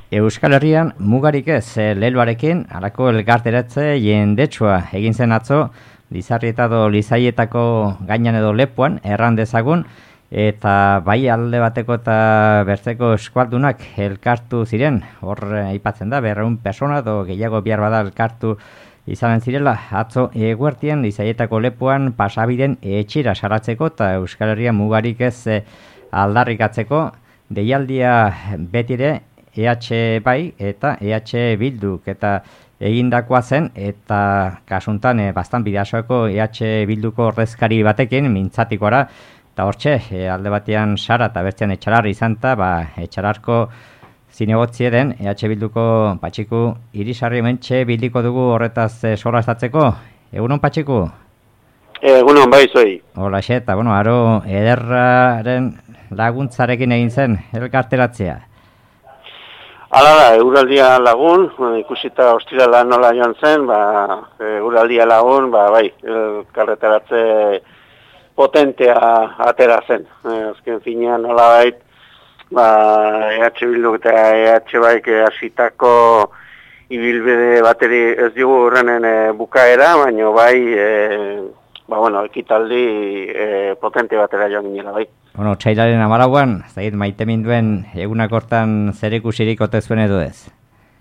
Euskal Herrian mugarik ez leloarekin halako elkarteratze jendetsua egin zen atzo Lizarrieta edo Lizaietako gainan edo lepoan erran dezagun eta bai alde bateko eta bertzeko eskualdunak elkartu ziren. Hor aipatzen da 200 persona edo gehiago behar bada elkartu izanen zirela atzo eguertien Lizaietako lepoan pasabiden etxira saratzeko eta Euskal Herrian mugarik ez aldarrikatzeko deialdia betire EH bai eta EH Bilduk eta egindakoa zen eta kasuntan bastan bidasoako EH Bilduko ordezkari batekin mintzatikora eta hortxe alde batean Sara eta bertzean Etxalar izan eta Etxalarko zinegotzie den EH Bilduko Patxiku Irisarri mentxe bildiko dugu horretaz solastatzeko. Egunon Patxiku? Egunon bai zoi. Hola eta aro ederraren laguntzarekin egin zen elkarteratzea. Hala da, euraldia lagun, ikusita ostirala nola joan zen, euraldia lagun, bai, elkarretaratze potentea atera zen. Azken finean nola bait, EH Bilduk eta EH Baik hasitako ibilbide bateri ez dugu horrenen bukaera, baina bai, ekitaldi potente batera joan ginela bai. Txailaren 14an, zait maite minduen egunak hortan zer ikusirik ote zuen edo ez?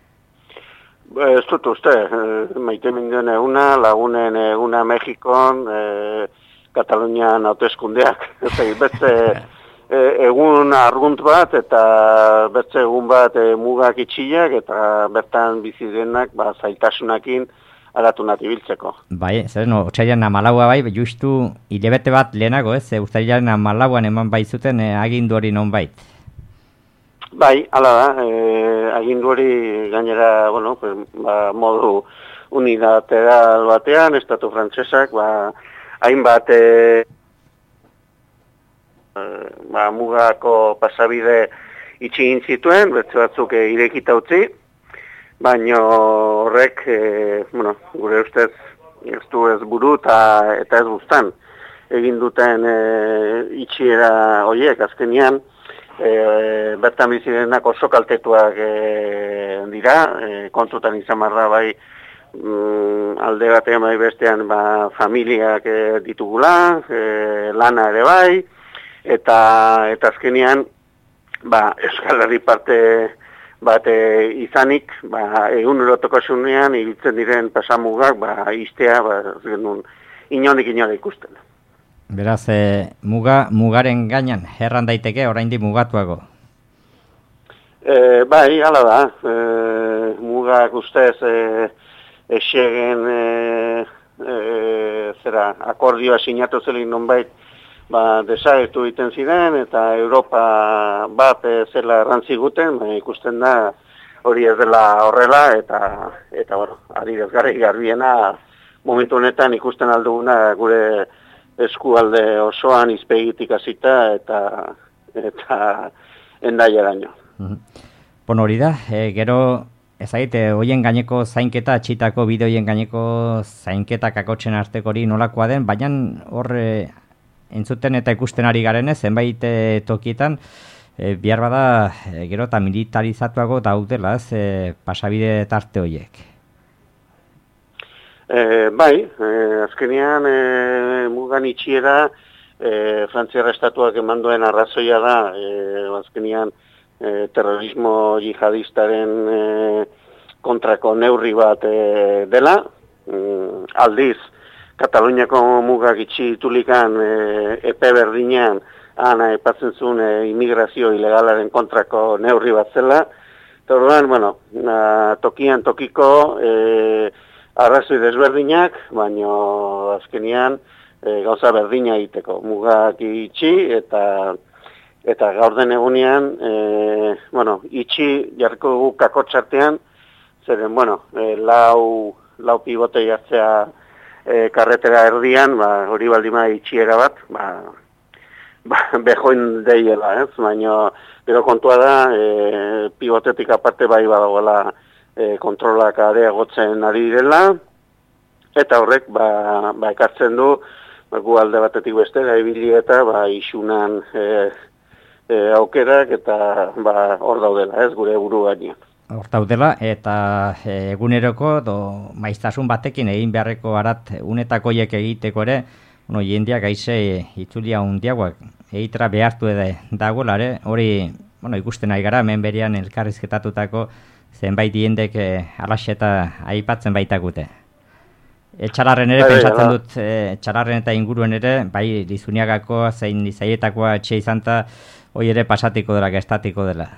Ez dut uste, maite minduen eguna, lagunen eguna Mexikon, Katalunian hauteskundeak. Beste egun argunt bat eta beste egun bat mugak itxiak eta bertan bizi denak zailtasunakin aratu nati biltzeko. Bai, zeren, otxailan 14 bai, justu hilabete bat lehenago, ez? Uztailaren 14an eman baizuten agindu hori non bait. Bai, hala da, agindu hori gainera, modu unilateral batean, estatu frantsesak, hainbat mugako pasabide itxigin zituen, beste batzuk irekita utzi, baina horrek, gure ustez ez du ez buru eta ez guztan. Egin duten itxiera horiek azkenian, bertan bizirenak oso kaltetuak dira, kontutan izan marra bai alde batean bai bestean familiak ditugula, lana ere bai, eta azkenian Euskal Herri parte bat izanik, egunerotokasunean ibiltzen diren pasamugak, iztea, inondik ikusten. Beraz, mugaren gainan, erran daiteke, oraindik mugatuago? Bai, hala da. Mugak ustez esegen akordioa sinatu zelik nonbait desagertu egiten ziren eta Europa bat zela errantziguten, ikusten da hori ez dela horrela eta adierazgarri garbiena momentu honetan ikusten alduguna gure eskualde osoan izpegitik hasita eta endaiaraino. Hori da, gero ezagite, hoien gaineko zainketa, txitako bideoien gaineko zainketa kakotzen arteko hori nolakoa den, baina hor entzuten eta ikusten ari garenez, zenbait tokietan, bihar bada gero eta militarizatuago daudela, pasabide tarte horiek. Bai, azkenean mugan itxiera Frantziar estatuak eman duen arrazoia da, azkenean terrorismo jihadistaren kontrako neurri bat dela, aldiz, Kataluniako mugak itxi ditulikan epe berdinean aipatzen zuen immigrazio ilegalaren kontrako neurri bat zela. Eta orduan, tokian tokiko arrazoi desberdinak, baina azkenian gauza berdina egiteko. Mugak itxi eta gaur den egunean, itxi jarriko dugu kakotxartean, zeren, lau pivote jartzea karretera erdian, hori baldima itxiera bat, bejoin deiela, baina gero kontua da, pivotetik aparte bai badagoela kontrolak areagotzen ari direla, eta horrek ekartzen du, gu alde batetik bestera, ibili eta isunan aukerak eta hor daudela, gure buru gainean. hortaudela, eta eguneroko maiztasun batekin egin beharreko arat unetakoiek egiteko ere, jendeak aize itzulia hundiagoak egitera behartu dagoelare, hori ikusten ari gara, hemen berean elkarrizketatutako zenbait jendek alaxeta aipatzen baitakute. Etxalarren ere, pentsatzen dut, etxalarren eta inguruen ere, bai Lizuniagako zein Lizaietakoa etxe izanta, hoi ere pasatiko dela, gestatiko dela.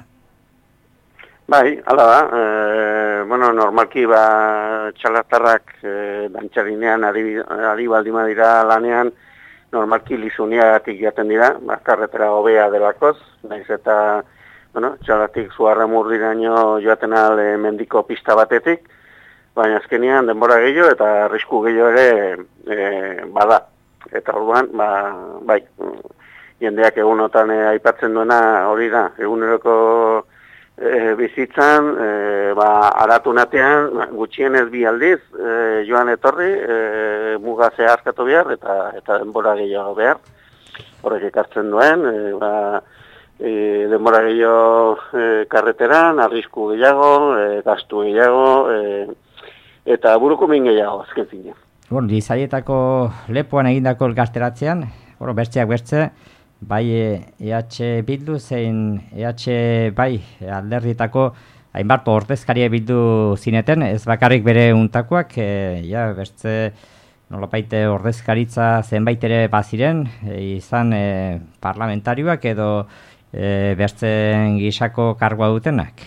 Bai, hala da, normalki txalartarrak dantxarinean ari baldima dira lanean, normalki Lizuniagatik jaten dira, karretera hobea delakoz, naiz eta, txalatik Zugarramurdiraino joaten mendiko pista batetik, baina azkenean denbora gehiago eta arrisku gehiago ere bada. Eta orduan, bai, jendeak egunotan aipatzen duena hori da, eguneroko bizitzan, aratunatean, gutxienez bi aldiz, joan etorri, muga zeharkatu behar eta denbora gehiago behar. Horrek ekartzen duen, denbora gehiago karreteran, arrisku gehiago, gastu gehiago, eta buruko min gehiago, azken zinen. Lizaietako lepoan egindako elkarteratzean, bertzeak bertze, bai EH Bildu zein EH bai alderdietako hainbat ordezkaria bildu zineten, ez bakarrik bere untakoak, bertze nolabaite ordezkaritza zenbait ere baziren, izan parlamentarioak edo bertzen gisako kargoa dutenak?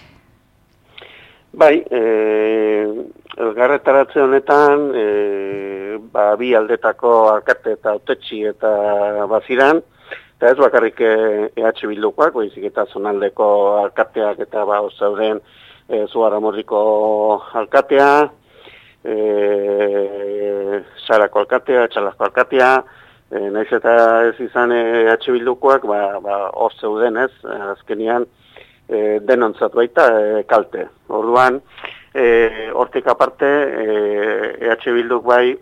Bai, elgarretaratze honetan, bi aldetako alkate eta autetxi eta baziran, eta ez bakarrik EH Bildukoak, baizik eta zonaldeko alkateak eta zauden Zugarramurdiko alkatea, Sarako alkatea, Txalazko alkatea, naiz eta ez izan EH Bildukoak, hor zeuden ez, azkenian denontzat baita kalte. Orduan, hortik aparte, EH Bilduk bai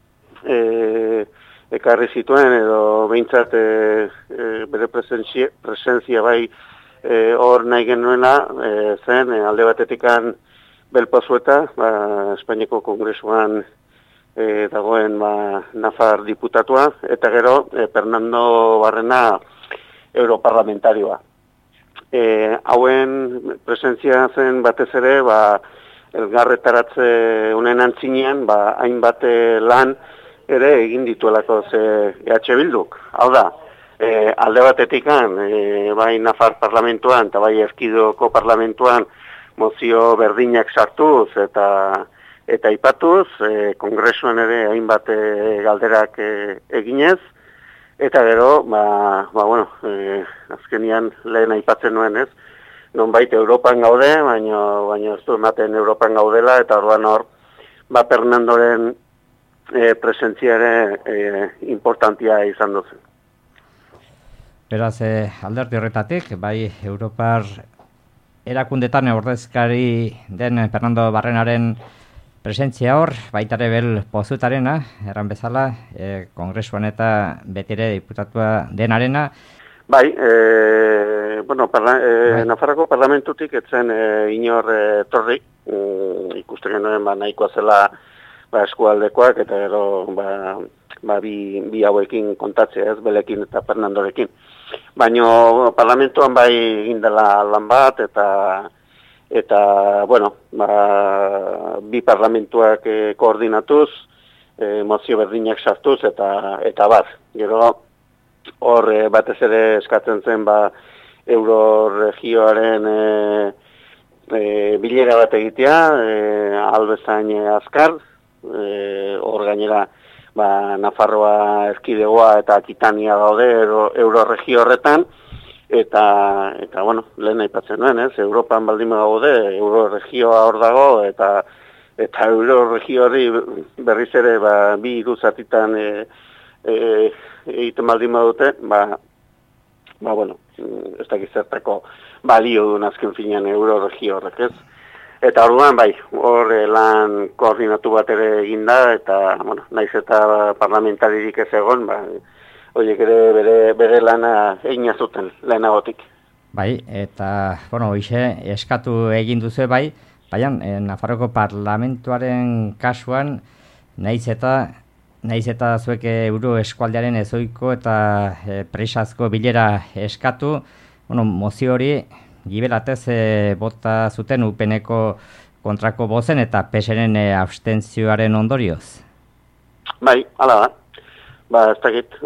ekarri zituen edo behintzat bere presentzia bai hor nahi genuena zen alde batetikan Belpozueta, Espainiako Kongresuan dagoen Nafar diputatua, eta gero Fernando Barrena europarlamentarioa. Hauen presentzia zen batez ere, elgarretaratze honen antzinean, hainbat lan ere egin dituelako EH Bilduk. Hau da, alde batetikan, bai Nafar parlamentuan eta bai Erkidegoko parlamentuan mozio berdinak sartuz eta aipatuz, kongresuan ere hainbat galderak eginez, eta gero, azkenian lehen aipatzen nuen ez, nonbait Europan gaude, baina ez du ematen Europan gaudela, eta orduan hor, Fernandoren presentzia ere importantia izan duzen. Beraz, alderdi horretatik, bai Europar erakundetan ordezkari den Fernando Barrenaren presentzia hor, baitare bel pozutarena, erran bezala, kongresuan eta betire diputatua denarena. Bai, Nafarroko parlamentutik etzen inor torri, ikusten genuen nahikoa zela eskualdekoak, eta gero bi hauekin kontatzea ez, Belekin eta Fernandorekin. Baina parlamentuan bai indela lan bat, eta bi parlamentuak koordinatuz, mozio berdinak sartuz, eta bat. Gero hor batez ere eskatzen zen Euroregioaren bilera bat egitea, albezain azkar, hor gainera Nafarroa, Erkidegoa eta Akitania gaude Euroregio horretan, eta lehen aipatzen nuen, ez, Europan baldin gaude, Euroregioa hor dago, eta Euroregio hori berriz ere bi iruzatitan egiten baldin badute, ez dakit zertako balio duen azken finean Euroregio horrek, ez. Eta orduan, bai, hor lan koordinatu bat ere eginda, eta, naiz eta parlamentaririk ez egon, horiek ere bere lana egina zuten, lehenagotik. Bai, eta, hoxe eskatu egin duzu bai, baina Nafarroko Parlamentuaren kasuan, nahiz eta zuek Euro Eskualdearen ezoiko eta presazko bilera eskatu, mozio hori gibelatez bota zuten UPNeko kontrako bozen eta PSren abstentzioaren ondorioz. Bai, hala da. Ez dakit,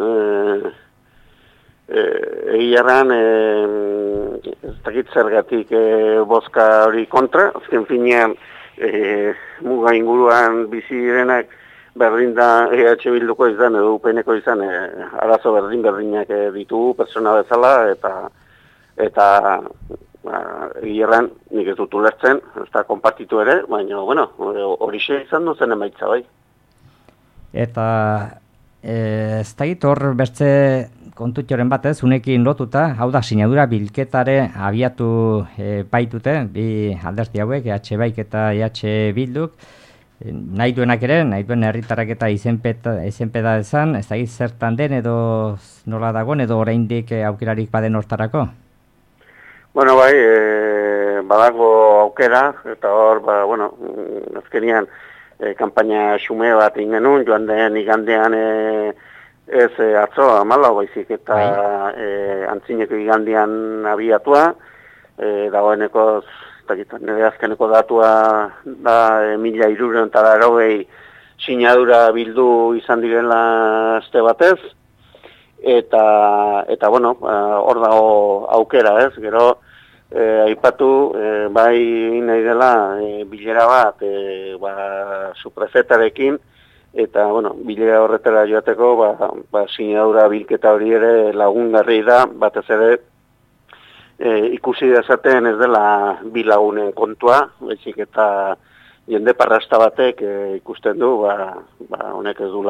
egiarran, ez dakit zergatik bozka hori kontra, azken finean muga inguruan bizi direnak berdin da EH Bilduko izan edo UPNeko izan arazo berdinak ditugu pertsona bezala eta egiarran nik ez dut ulertzen, ez da konpartitu ere, baina horixe izan duzen emaitza bai. Eta ez dakit hor bertze kontutxoren batez, unekin lotuta, hau da sinadura bilketare abiatu baitute, bi alderdi hauek, EH Baik eta EH Bilduk, nahi duenak ere, nahi duen herritarrak eta izenpeda esan, ez dakit zertan den edo nola dagoen edo oraindik aukerarik baden hortarako? Bueno, bai, badago aukera, eta hor, azkenian, kanpaina xume bat ingenun, joan den igandean ez atzo amalau baizik eta antzineko igandean abiatua, dagoeneko, nire azkeneko datua da 1380 sinadura bildu izan direla aste batez, eta hor dago aukera ez, gero aipatu bai nahi dela bilera bat suprefetarekin, eta bilera horretara joateko sinadura bilketa hori ere lagungarri da, batez ere ikusi dezaten ez dela bi lagunen kontua, baizik eta jende parrasta batek ikusten du, honek ez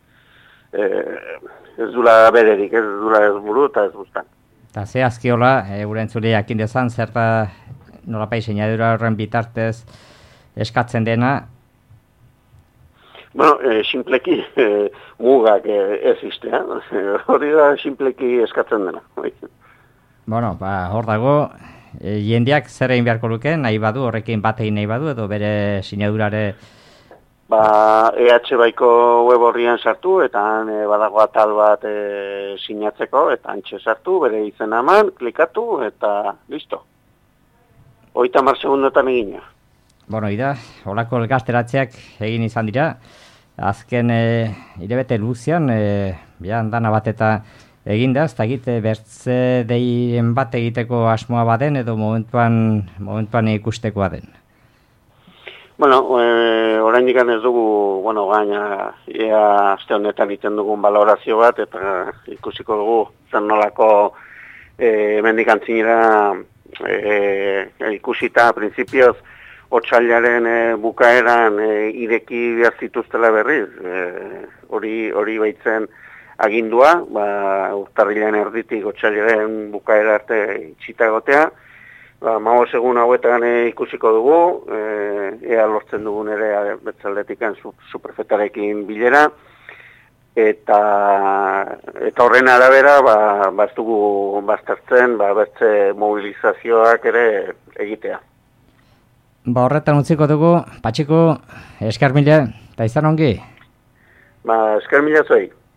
dula bererik, ez dula ez buru eta ez bustan. Eta ze azkiola, gure entzule jakin dezan, zerta nolapai sinadura horren bitartez eskatzen dena? Simpleki mugak ez iztea, hori da simpleki eskatzen dena. Hor dago, jendeak zer egin beharko luke, nahi badu, horrekin bat egin nahi badu, edo bere sinadurare? EH Baiko web horrian sartu, eta badago atal bat sinatzeko, eta antxe sartu, bere izena eman, klikatu, eta listo. 30 segundotan egina. Ida, holako elgazteratzeak egin izan dira, azken hilabete luzian, dana bat eta egin da, ez da bertze deien bat egiteko asmoa baden, edo momentuan ikustekoa den. Oraindik ez dugu, gaina, aste honetan egiten dugun balorazio bat, eta ikusiko dugu, zer nolako hemendik antzinera ikusita, printzipioz, otsailaren bukaeran ireki behar zituztela berriz, hori baitzen agindua, urtarrilean erditik otsailaren bukaera arte itxita egotea, 15 egun hauetan ikusiko dugu, ea lortzen dugun ere betzaldetikan suprefetarekin bilera, eta horren arabera ez dugu baztertzen, bertze mobilizazioak ere egitea. Horretan utziko dugu, Patxiku, esker mila, eta izan ongi? Esker mila zuei.